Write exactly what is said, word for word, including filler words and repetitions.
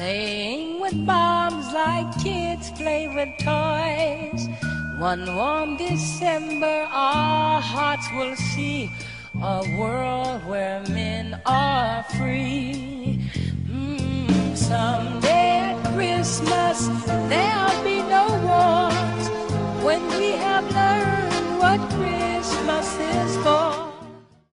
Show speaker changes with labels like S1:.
S1: playing with bombs like kids play with toys. One warm December our hearts will see a world where men are free. Mm, someday at Christmas there'll be no wars, when we have learned what Christmas is for.